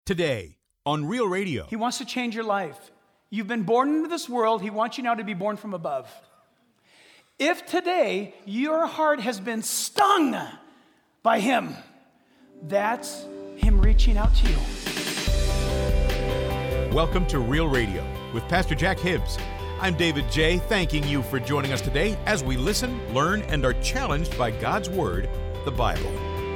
Today on Real Radio. He wants to change your life. You've been born into this world. He wants you now to be born from above. If today your heart has been stung by him, that's him reaching out to you. Welcome to Real Radio with Pastor Jack Hibbs. I'm David J., thanking you for joining us today as we listen, learn, and are challenged by God's Word, the Bible.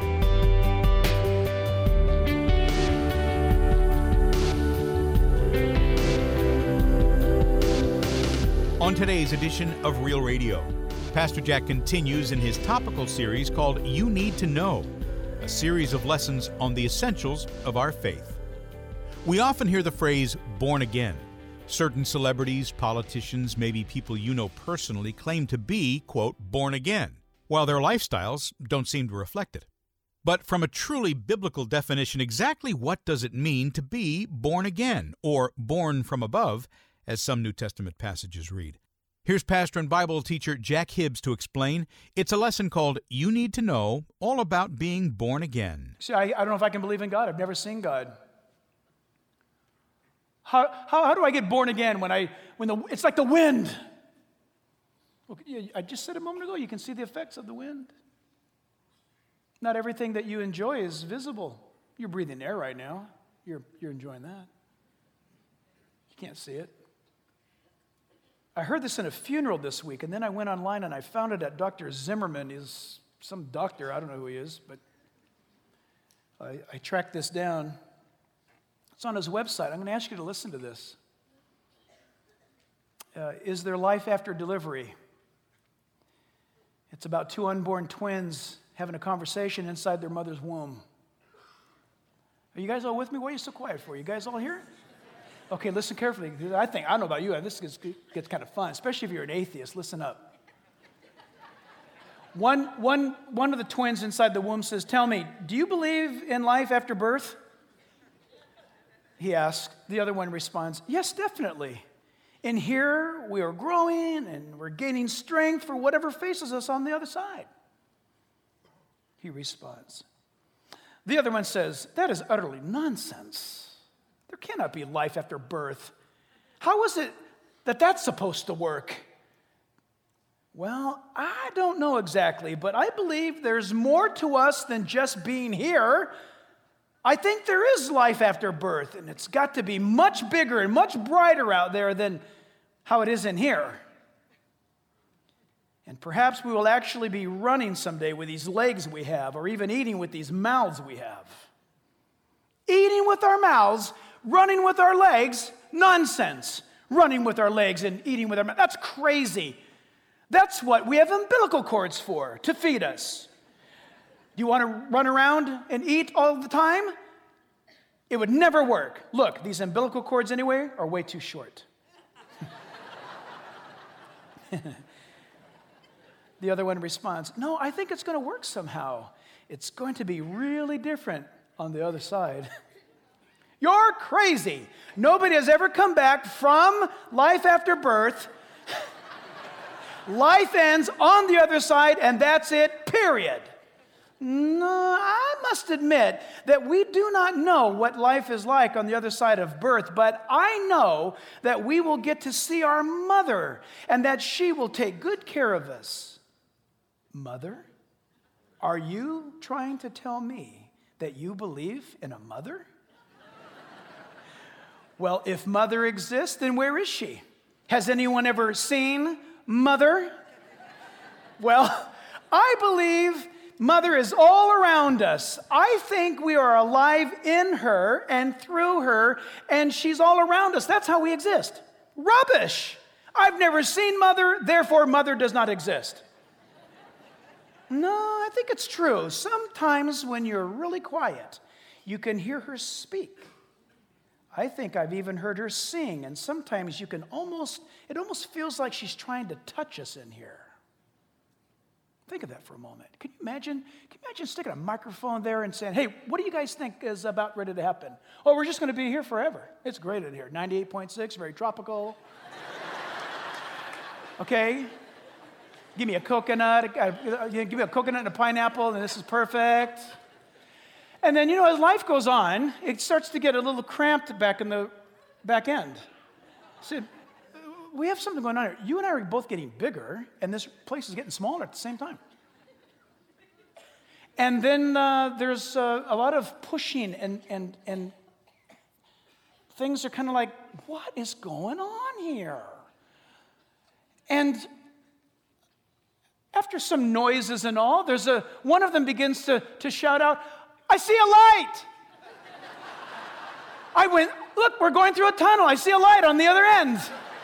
On today's edition of Real Radio, Pastor Jack continues in his topical series called You Need to Know, a series of lessons on the essentials of our faith. We often hear the phrase, born again. Certain celebrities, politicians, maybe people you know personally claim to be, quote, born again, while their lifestyles don't seem to reflect it. But from a truly biblical definition, exactly what does it mean to be born again, or born from above, as some New Testament passages read? Here's pastor and Bible teacher Jack Hibbs to explain. It's a lesson called You Need to Know, all about being born again. See, I don't know if I can believe in God. I've never seen God. How do I get born again it's like the wind? I just said a moment ago, you can see the effects of the wind. Not everything that you enjoy is visible. You're breathing air right now. You're enjoying that. You can't see it. I heard this in a funeral this week, and then I went online and I found it at Dr. Zimmerman. He's some doctor, I don't know who he is, but I tracked this down. It's on his website. I'm going to ask you to listen to this. Is there life after delivery? It's about two unborn twins having a conversation inside their mother's womb. Are you guys all with me? Why are you so quiet for? You guys all here? Okay, listen carefully. I don't know about you, this gets kind of fun, especially if you're an atheist. Listen up. One of the twins inside the womb says, "Tell me, do you believe in life after birth?" He asks. The other one responds, "Yes, definitely. In here, we are growing and we're gaining strength for whatever faces us on the other side." He responds. The other one says, "That is utterly nonsense. There cannot be life after birth. How is it that that's supposed to work?" "Well, I don't know exactly, but I believe there's more to us than just being here. I think there is life after birth, and it's got to be much bigger and much brighter out there than how it is in here. And perhaps we will actually be running someday with these legs we have, or even eating with these mouths we have." Eating with our mouths, running with our legs, nonsense. Running with our legs and eating with our mouths, that's crazy. That's what we have umbilical cords for, to feed us. Do you want to run around and eat all the time? It would never work. Look, these umbilical cords anyway are way too short. The other one responds, "No, I think it's going to work somehow. It's going to be really different on the other side." "You're crazy. Nobody has ever come back from life after birth. Life ends on the other side, and that's it, period." No, I must admit that we do not know what life is like on the other side of birth, but I know that we will get to see our mother and that she will take good care of us. Mother? Are you trying to tell me that you believe in a mother? Well, if mother exists, then where is she? Has anyone ever seen mother? Well, I believe mother is all around us. I think we are alive in her and through her, and she's all around us. That's how we exist. Rubbish! I've never seen mother, therefore mother does not exist. No, I think it's true. Sometimes when you're really quiet, you can hear her speak. I think I've even heard her sing, and sometimes it almost feels like she's trying to touch us in here. Think of that for a moment. Can you imagine sticking a microphone there and saying, "Hey, what do you guys think is about ready to happen?" "Oh, we're just going to be here forever. It's great in here. 98.6, very tropical." Okay? Give me a coconut and a pineapple, and this is perfect. And then, as life goes on, it starts to get a little cramped back in the back end. I said, we have something going on here. You and I are both getting bigger, and this place is getting smaller at the same time. And then there's a lot of pushing, and things are kind of like, what is going on here? And after some noises and all, one of them begins to shout out, I see a light. I went, look, we're going through a tunnel. I see a light on the other end.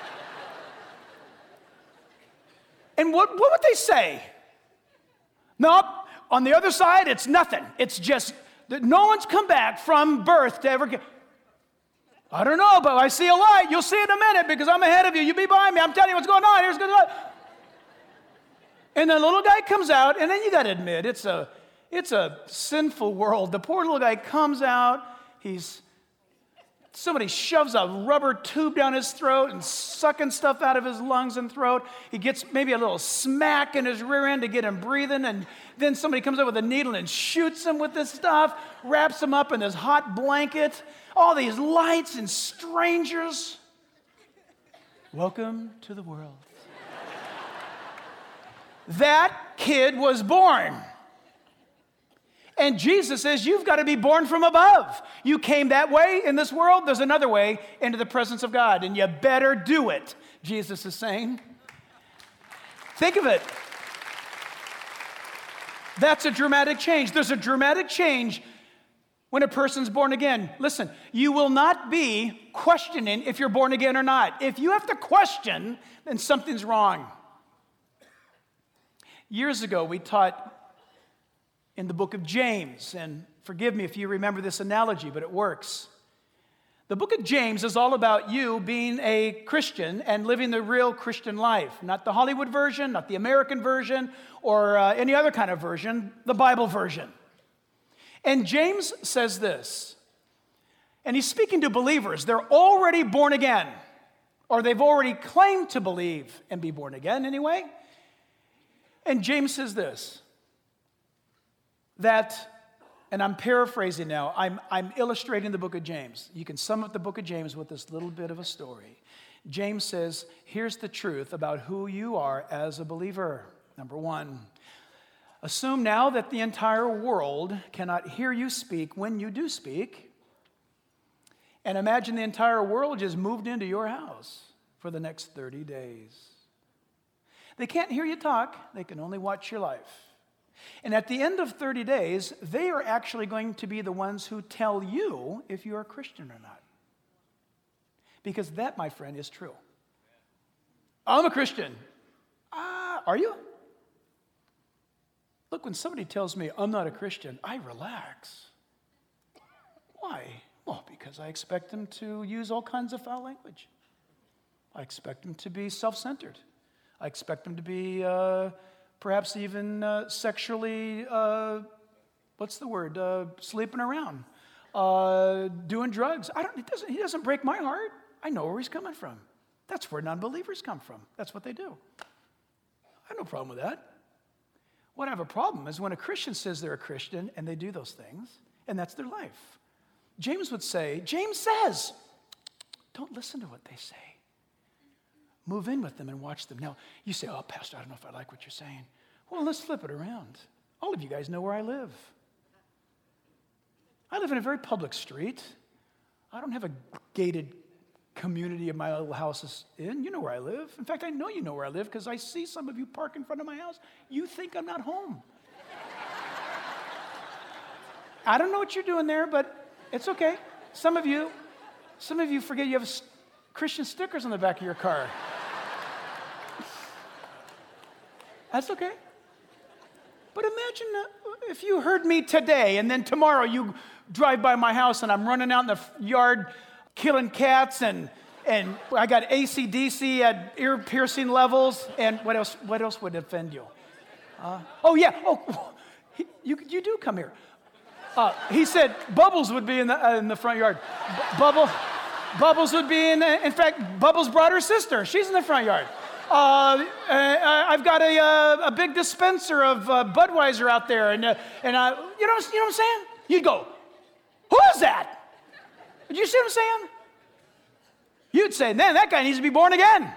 And what would they say? Nope, on the other side, it's nothing. It's just that no one's come back from birth to ever get. I don't know, but I see a light. You'll see it in a minute because I'm ahead of you. You be behind me. I'm telling you what's going on. Here's going on. And the little guy comes out, and then you got to admit, it's a sinful world. The poor little guy comes out. Somebody shoves a rubber tube down his throat and sucking stuff out of his lungs and throat. He gets maybe a little smack in his rear end to get him breathing, and then somebody comes up with a needle and shoots him with this stuff, wraps him up in this hot blanket. All these lights and strangers. Welcome to the world. That kid was born. And Jesus says, you've got to be born from above. You came that way in this world. There's another way into the presence of God, and you better do it, Jesus is saying. Think of it. That's a dramatic change. There's a dramatic change when a person's born again. Listen, you will not be questioning if you're born again or not. If you have to question, then something's wrong. Years ago, we taught in the book of James, and forgive me if you remember this analogy, but it works. The book of James is all about you being a Christian and living the real Christian life, not the Hollywood version, not the American version, or any other kind of version, the Bible version. And James says this, and he's speaking to believers. They're already born again, or they've already claimed to believe and be born again anyway. And James says this, that, and I'm paraphrasing now, I'm illustrating the book of James. You can sum up the book of James with this little bit of a story. James says, here's the truth about who you are as a believer. Number one, assume now that the entire world cannot hear you speak when you do speak, and imagine the entire world just moved into your house for the next 30 days. They can't hear you talk, they can only watch your life. And at the end of 30 days, they are actually going to be the ones who tell you if you're a Christian or not. Because that, my friend, is true. I'm a Christian. Are you? Look, when somebody tells me I'm not a Christian, I relax. Why? Well, because I expect them to use all kinds of foul language. I expect them to be self-centered. I expect them to be perhaps even sexually, sleeping around, doing drugs. He doesn't break my heart. I know where he's coming from. That's where non-believers come from. That's what they do. I have no problem with that. What I have a problem is when a Christian says they're a Christian and they do those things, and that's their life. James says, don't listen to what they say. Move in with them and watch them. Now, you say, oh, Pastor, I don't know if I like what you're saying. Well, let's flip it around. All of you guys know where I live. I live in a very public street. I don't have a gated community of my little houses in. You know where I live. In fact, I know you know where I live because I see some of you park in front of my house. You think I'm not home. I don't know what you're doing there, but it's okay. Some of you forget you have Christian stickers on the back of your car. That's okay. But imagine if you heard me today and then tomorrow you drive by my house and I'm running out in the yard killing cats and I got AC/DC at ear-piercing levels. And what else would offend you? You do come here. He said Bubbles would be in the front yard. Bubbles would be in fact, Bubbles brought her sister. She's in the front yard. I've got a big dispenser of Budweiser out there, and you know what I'm saying? You'd go, Who is that? Did you see what I'm saying? You'd say, man, that guy needs to be born again.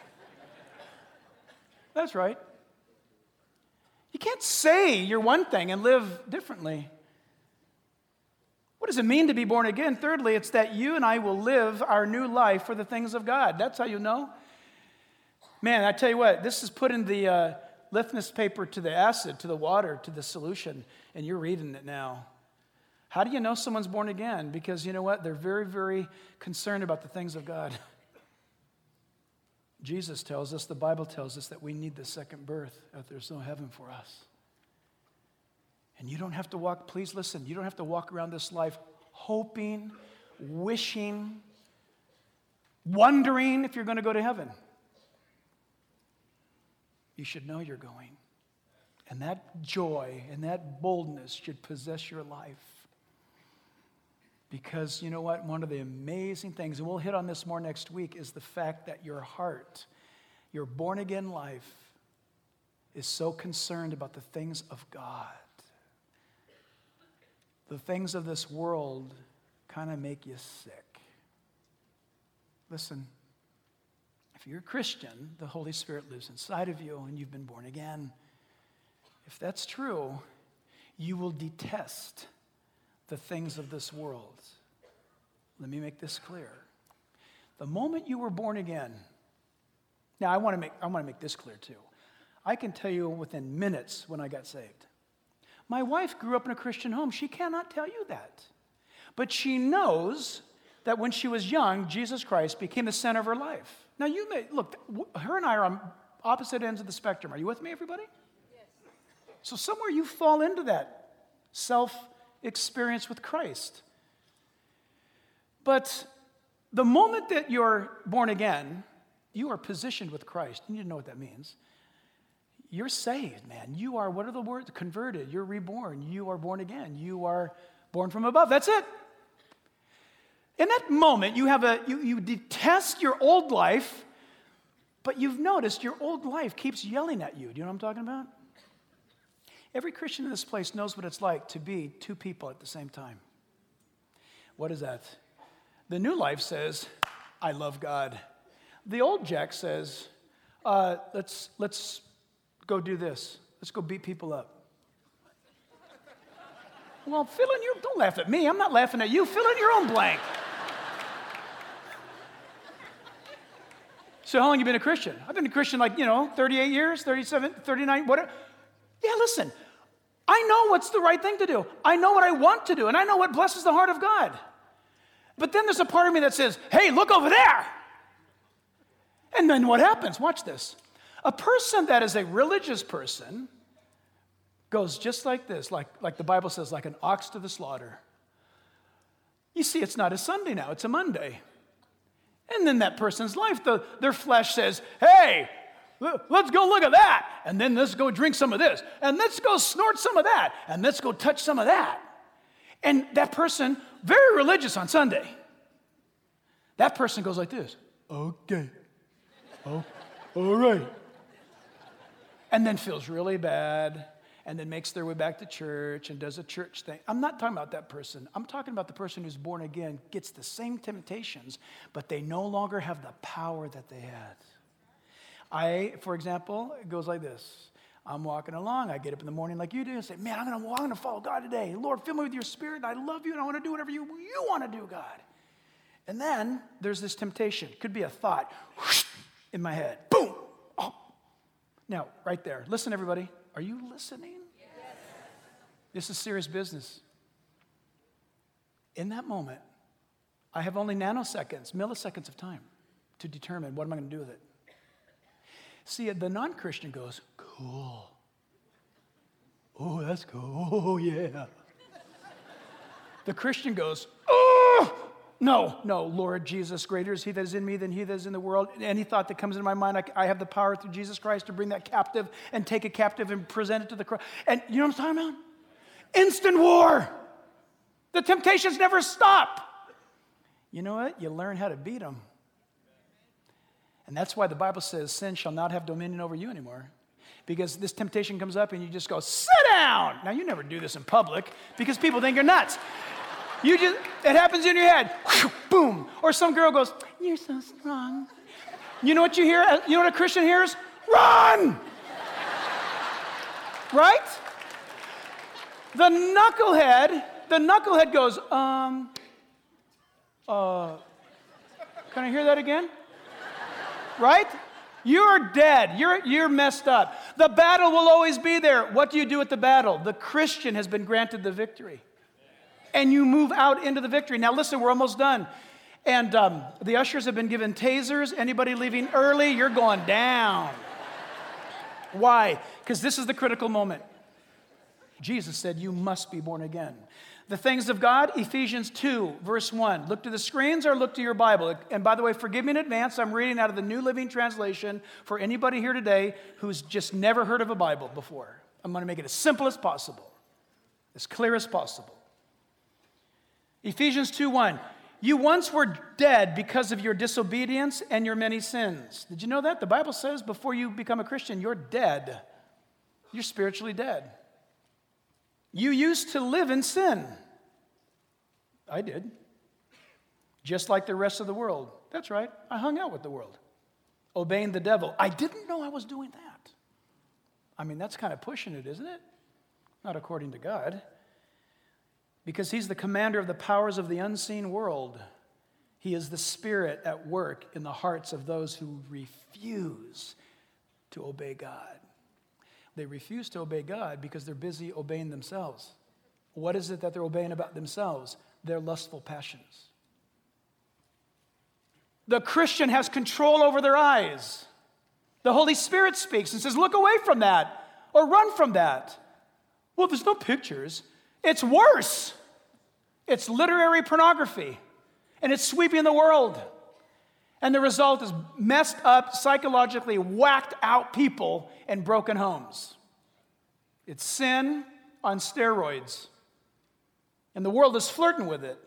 That's right. You can't say you're one thing and live differently. What does it mean to be born again? Thirdly, it's that you and I will live our new life for the things of God. That's how you know. Man, I tell you what, this is put in the litmus paper to the acid, to the water, to the solution, and you're reading it now. How do you know someone's born again? Because you know what? They're very, very concerned about the things of God. Jesus tells us, the Bible tells us that we need the second birth, that there's no heaven for us. And you don't have to walk, please listen, you don't have to walk around this life hoping, wishing, wondering if you're going to go to heaven. You should know you're going. And that joy and that boldness should possess your life. Because you know what? One of the amazing things, and we'll hit on this more next week, is the fact that your heart, your born-again life, is so concerned about the things of God. The things of this world kind of make you sick. Listen, if you're a Christian, the Holy Spirit lives inside of you and you've been born again. If that's true, you will detest the things of this world. Let me make this clear. The moment you were born again, now I want to make this clear too. I can tell you within minutes when I got saved. My wife grew up in a Christian home. She cannot tell you that. But she knows that when she was young, Jesus Christ became the center of her life. Now you may, look, her and I are on opposite ends of the spectrum. Are you with me, everybody? Yes. So somewhere you fall into that self-experience with Christ. But the moment that you're born again, you are positioned with Christ. You need to know what that means. You're saved, man. You are, what are the words? Converted. You're reborn. You are born again. You are born from above. That's it. In that moment, you detest your old life, but you've noticed your old life keeps yelling at you. Do you know what I'm talking about? Every Christian in this place knows what it's like to be two people at the same time. What is that? The new life says, I love God. The old Jack says, let's go do this. Let's go beat people up. Well, don't laugh at me. I'm not laughing at you. Fill in your own blank. So how long have you been a Christian? I've been a Christian 38 years, 37, 39, whatever. Yeah, listen, I know what's the right thing to do. I know what I want to do, and I know what blesses the heart of God. But then there's a part of me that says, hey, look over there. And then what happens? Watch this. A person that is a religious person goes just like this, like the Bible says, like an ox to the slaughter. You see, it's not a Sunday now, it's a Monday. And then that person's life, their flesh says, hey, let's go look at that. And then let's go drink some of this. And let's go snort some of that. And let's go touch some of that. And that person, very religious on Sunday, that person goes like this. Okay. Oh, all right. And then feels really bad, and then makes their way back to church and does a church thing. I'm not talking about that person. I'm talking about the person who's born again, gets the same temptations, but they no longer have the power that they had. For example, it goes like this. I'm walking along. I get up in the morning like you do and say, man, I'm going to follow God today. Lord, fill me with your spirit, and I love you, and I want to do whatever you want to do, God. And then there's this temptation. Could be a thought whoosh, in my head. Boom. Oh. Now, right there. Listen, everybody. Are you listening? Yes. This is serious business. In that moment, I have only nanoseconds, milliseconds of time to determine what am I going to do with it. See, the non-Christian goes, cool. Oh, that's cool. Oh, yeah. The Christian goes, oh, no, Lord Jesus, greater is he that is in me than he that is in the world. Any thought that comes into my mind, I have the power through Jesus Christ to bring that captive and take it captive and present it to the cross. And you know what I'm talking about? Instant war. The temptations never stop. You know what? You learn how to beat them. And that's why the Bible says sin shall not have dominion over you anymore. Because this temptation comes up and you just go, sit down. Now, you never do this in public because people think you're nuts. It happens in your head. Whew, boom. Or some girl goes, "You're so strong." You know what you hear? You know what a Christian hears? Run! Right? The knucklehead goes, can I hear that again? Right? You're dead. You're messed up. The battle will always be there. What do you do at the battle? The Christian has been granted the victory. And you move out into the victory. Now listen, we're almost done. And the ushers have been given tasers. Anybody leaving early, you're going down. Why? Because this is the critical moment. Jesus said, you must be born again. The things of God, Ephesians 2, verse 1. Look to the screens or look to your Bible. And by the way, forgive me in advance. I'm reading out of the New Living Translation for anybody here today who's just never heard of a Bible before. I'm going to make it as simple as possible, as clear as possible. Ephesians 2:1. You once were dead because of your disobedience and your many sins. Did you know that? The Bible says before you become a Christian, you're dead. You're spiritually dead. You used to live in sin. I did. Just like the rest of the world. That's right. I hung out with the world. Obeying the devil. I didn't know I was doing that. I mean, that's kind of pushing it, isn't it? Not according to God. Because he's the commander of the powers of the unseen world. He is the spirit at work in the hearts of those who refuse to obey God. They refuse to obey God because they're busy obeying themselves. What is it that they're obeying about themselves? Their lustful passions. The Christian has control over their eyes. The Holy Spirit speaks and says, look away from that or run from that. Well, there's no pictures. It's worse. It's literary pornography, and it's sweeping the world. And the result is messed up, psychologically whacked out people and broken homes. It's sin on steroids. And the world is flirting with it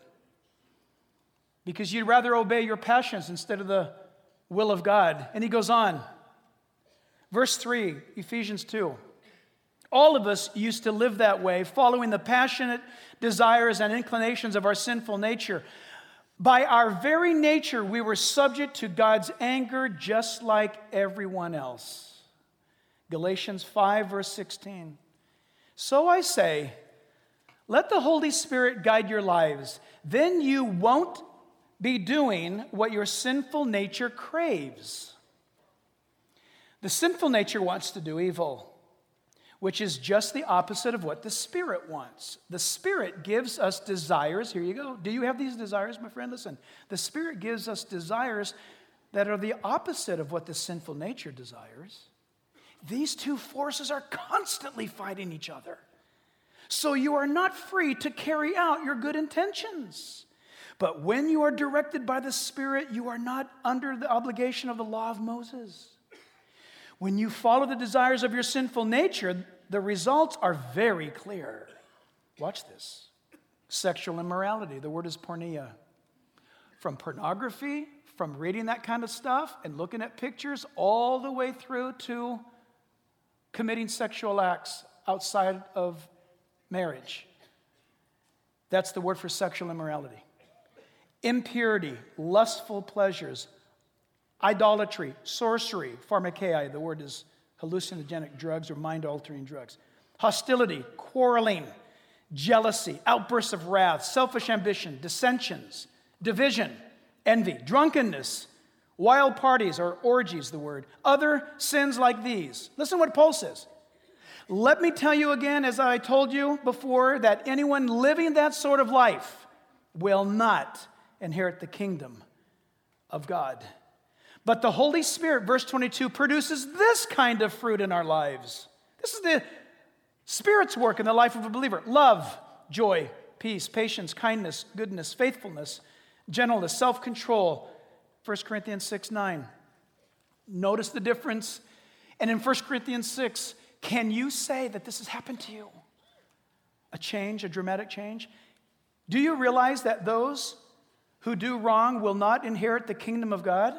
because you'd rather obey your passions instead of the will of God. And he goes on. Verse 3, Ephesians 2. All of us used to live that way, following the passionate desires and inclinations of our sinful nature. By our very nature, we were subject to God's anger just like everyone else. Galatians 5, verse 16. So I say, let the Holy Spirit guide your lives. Then you won't be doing what your sinful nature craves. The sinful nature wants to do evil, which is just the opposite of what the Spirit wants. The Spirit gives us desires. Here you go. Do you have these desires, my friend? Listen, the Spirit gives us desires that are the opposite of what the sinful nature desires. These two forces are constantly fighting each other. So you are not free to carry out your good intentions. But when you are directed by the Spirit, you are not under the obligation of the law of Moses. When you follow the desires of your sinful nature, the results are very clear. Watch this. Sexual immorality. The word is porneia. From pornography, from reading that kind of stuff and looking at pictures, all the way through to committing sexual acts outside of marriage. That's the word for sexual immorality. Impurity, lustful pleasures, idolatry, sorcery, pharmakeia, the word is hallucinogenic drugs or mind-altering drugs. Hostility, quarreling, jealousy, outbursts of wrath, selfish ambition, dissensions, division, envy, drunkenness, wild parties or orgies, the word. Other sins like these. Listen to what Paul says. Let me tell you again, as I told you before, that anyone living that sort of life will not inherit the kingdom of God. But the Holy Spirit, verse 22, produces this kind of fruit in our lives. This is the Spirit's work in the life of a believer. Love, joy, peace, patience, kindness, goodness, faithfulness, gentleness, self-control. 1 Corinthians 6:9. Notice the difference. And in 1 Corinthians 6, can you say that this has happened to you? A change, a dramatic change? Do you realize that those who do wrong will not inherit the kingdom of God?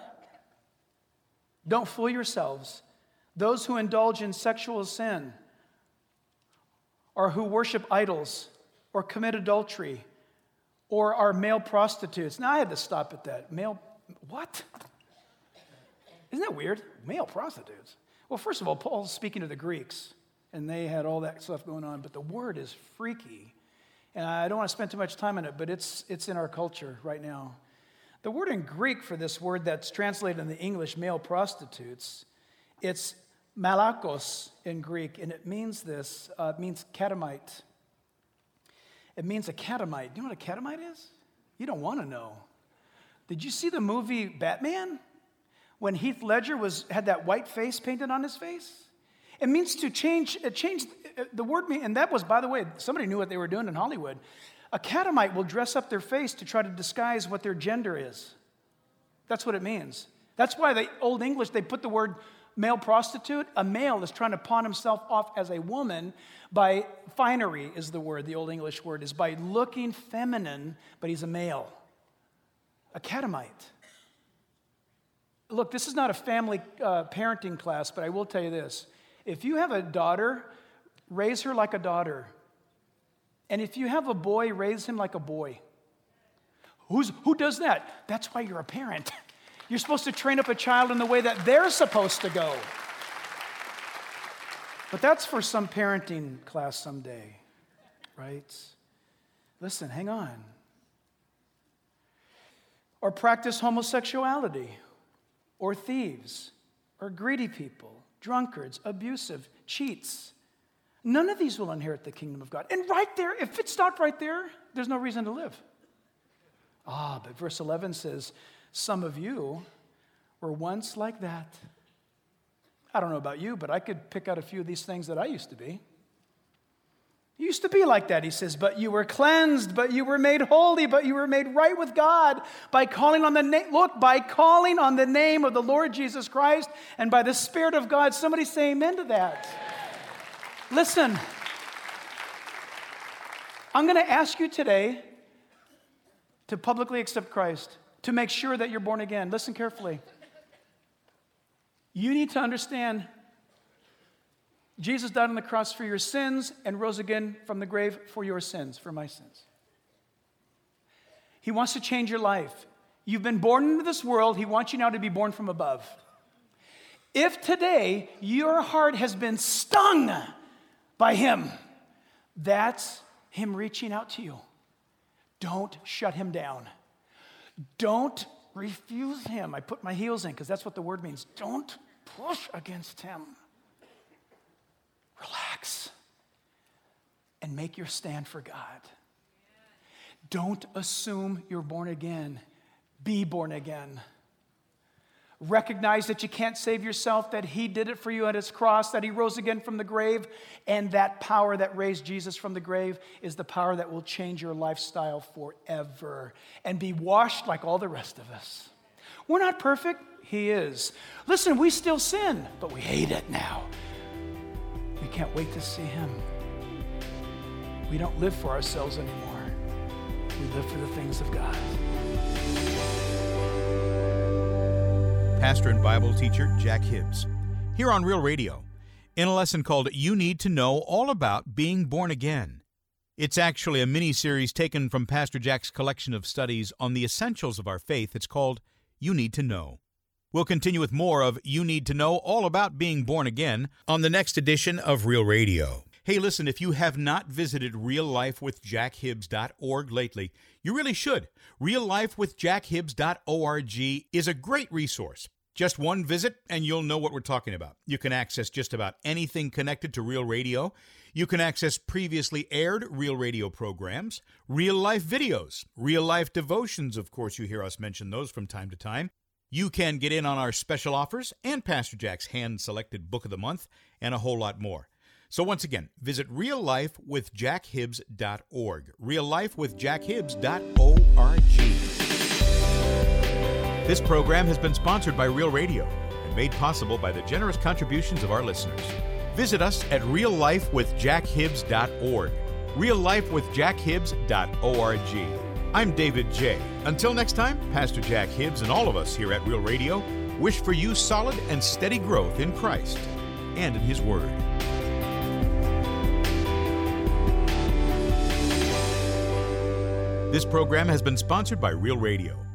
Don't fool yourselves. Those who indulge in sexual sin or who worship idols or commit adultery or are male prostitutes. Now, I had to stop at that. What? Isn't that weird? Male prostitutes. Well, first of all, Paul's speaking to the Greeks, and they had all that stuff going on, but the word is freaky. And I don't want to spend too much time on it, but it's in our culture right now. The word in Greek for this word that's translated in the English, male prostitutes, it's malakos in Greek, and it means this. It means catamite. It means a catamite. Do you know what a catamite is? You don't want to know. Did you see the movie Batman? When Heath Ledger had that white face painted on his face? It means to change the word, and that was, by the way, somebody knew what they were doing in Hollywood. A catamite will dress up their face to try to disguise what their gender is. That's what it means. That's why the Old English, they put the word male prostitute. A male is trying to pawn himself off as a woman by finery is the word, the Old English word, is by looking feminine, but he's a male. A catamite. Look, this is not a family parenting class, but I will tell you this. If you have a daughter, raise her like a daughter. And if you have a boy, raise him like a boy. Who does that? That's why you're a parent. You're supposed to train up a child in the way that they're supposed to go. But that's for some parenting class someday, right? Listen, hang on. Or practice homosexuality, or thieves, or greedy people, drunkards, abusive, cheats. None of these will inherit the kingdom of God. And right there, if it stopped right there, there's no reason to live. But verse 11 says, some of you were once like that. I don't know about you, but I could pick out a few of these things that I used to be. You used to be like that, he says, but you were cleansed, but you were made holy, but you were made right with God by calling on the name, by calling on the name of the Lord Jesus Christ and by the Spirit of God. Somebody say amen to that. Listen, I'm going to ask you today to publicly accept Christ, to make sure that you're born again. Listen carefully. You need to understand Jesus died on the cross for your sins and rose again from the grave for your sins, for my sins. He wants to change your life. You've been born into this world. He wants you now to be born from above. If today your heart has been stung by him, that's him reaching out to you. Don't shut him down. Don't refuse him. I put my heels in because that's what the word means. Don't push against him. Relax and make your stand for God. Don't assume you're born again. Be born again. Recognize that you can't save yourself, that he did it for you at his cross, that he rose again from the grave, and that power that raised Jesus from the grave is the power that will change your lifestyle forever and be washed like all the rest of us. We're not perfect. He is. Listen, we still sin, but we hate it now. We can't wait to see him. We don't live for ourselves anymore. We live for the things of God. Pastor and Bible teacher Jack Hibbs, here on Real Radio, in a lesson called You Need to Know All About Being Born Again. It's actually a mini-series taken from Pastor Jack's collection of studies on the essentials of our faith. It's called You Need to Know. We'll continue with more of You Need to Know All About Being Born Again on the next edition of Real Radio. Hey, listen, if you have not visited reallifewithjackhibbs.org lately, you really should. Reallifewithjackhibbs.org is a great resource. Just one visit and you'll know what we're talking about. You can access just about anything connected to Real Radio. You can access previously aired Real Radio programs, real-life videos, real-life devotions, of course you hear us mention those from time to time. You can get in on our special offers and Pastor Jack's hand-selected book of the month and a whole lot more. So once again, visit reallifewithjackhibbs.org, reallifewithjackhibbs.org. This program has been sponsored by Real Radio and made possible by the generous contributions of our listeners. Visit us at reallifewithjackhibbs.org, reallifewithjackhibbs.org. I'm David J. Until next time, Pastor Jack Hibbs and all of us here at Real Radio wish for you solid and steady growth in Christ and in His Word. This program has been sponsored by Real Radio.